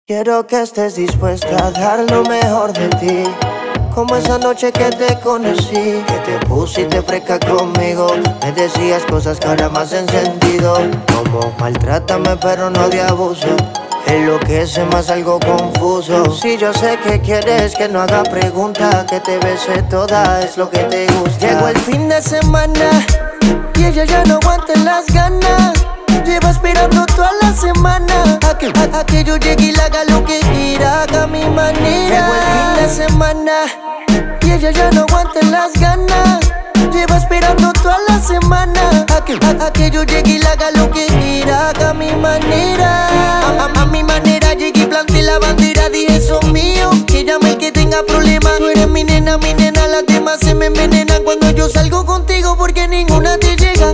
Quiero que estés dispuesta a dar lo mejor de ti, como esa noche que te conocí, que te pusiste fresca conmigo. Me decías cosas que ahora más han sentido, como maltrátame pero no de abuso. Enloquece más algo confuso. Si yo sé que quieres que no haga pregunta, que te bese toda, es lo que te gusta. Llegó el fin de semana y ella ya no aguanta las ganas. Lleva esperando toda la semana a que yo llegue y le haga lo que quiera, haga mi manera. Llegó el fin de semana y ella ya no aguanta las ganas. Lleva esperando toda la semana a que yo llegue y le haga lo que quiera, haga mi manera. A mi manera llegué y planté la bandera, dije son míos, que llame el que tenga problemas. Tú eres mi nena, las demás se me envenenan cuando yo salgo contigo porque ninguna te llega.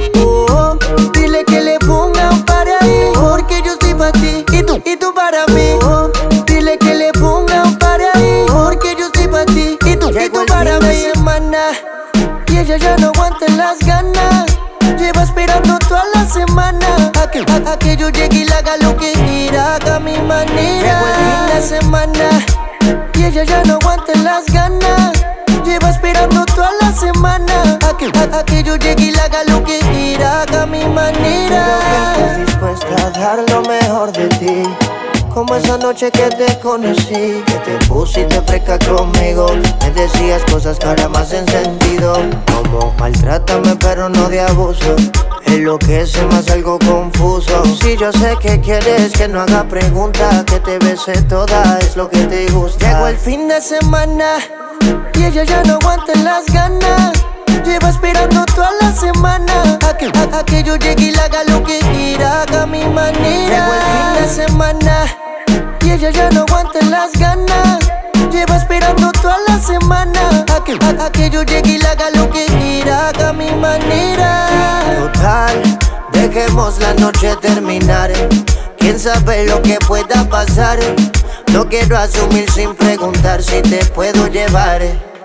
Dile que le ponga un par ahí, porque yo estoy para ti y tú para mí. Dile que le ponga un par ahí, porque yo estoy para ti y tú para mí. Semana y ella ya no aguanta las ganas. Lleva esperando toda la semana a que yo llegue y le haga lo que quiera, haga mi manera. Llegó el fin de semana y ella ya no aguanta las ganas. Lleva esperando toda la semana a que yo llegue y le haga lo que quiera, haga mi manera. Quiero que estés dispuesta a dar lo mejor de ti, como esa noche que te conocí, que te pusiste fresca conmigo. Me decías cosas que ahora más han sentido, como maltrátame pero no de abuso. Enloquece más algo confuso. Si yo sé que quieres que no haga pregunta, que te bese toda, es lo que te gusta. Llegó el fin de semana y ella ya no aguanta las ganas. Lleva esperando toda la semana a que yo llegue y le haga lo que quiera, haga mi manera. Llegó el fin de semana y ella ya no aguanta las ganas. Lleva esperando toda la semana a que yo llegue y le haga lo que quiera, haga mi manera. Total, dejemos la noche terminar. Quién sabe lo que pueda pasar. No quiero asumir sin preguntar si te puedo llevar.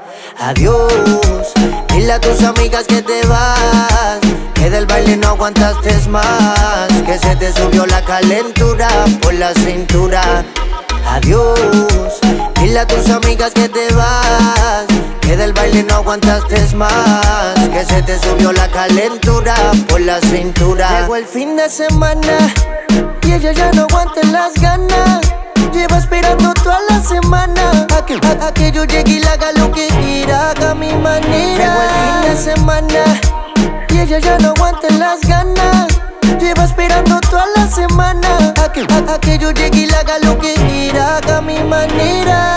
Adiós, dile a tus amigas que te vas, que del baile no aguantaste más, que se te subió la calentura por la cintura. Adiós, dile a tus amigas que te vas, que del baile no aguantaste más, que se te subió la calentura por la cintura. Llegó el fin de semana y ella ya no aguanta las ganas. Lleva esperando toda la semana a que yo llegue y le haga lo que quiera, haga mi manera. Llegó el fin de semana y ella ya no aguanta las ganas. Lleva esperando toda la semana a que yo llegue y le haga lo que quiera, haga mi manera.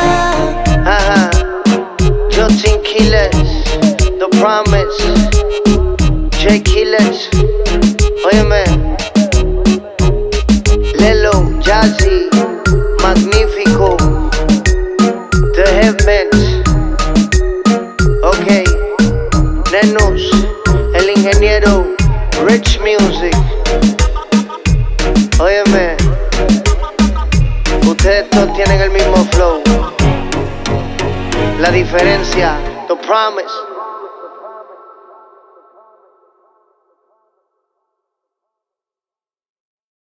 Justin Quiles, The Promise, Jay Quiles, óyeme, Lelo, Jazzy, Magnífico, The Heavens, ok, Nenus, el ingeniero, Rich Music. Óyeme, ustedes todos tienen el mismo flow. La diferencia, The Promise.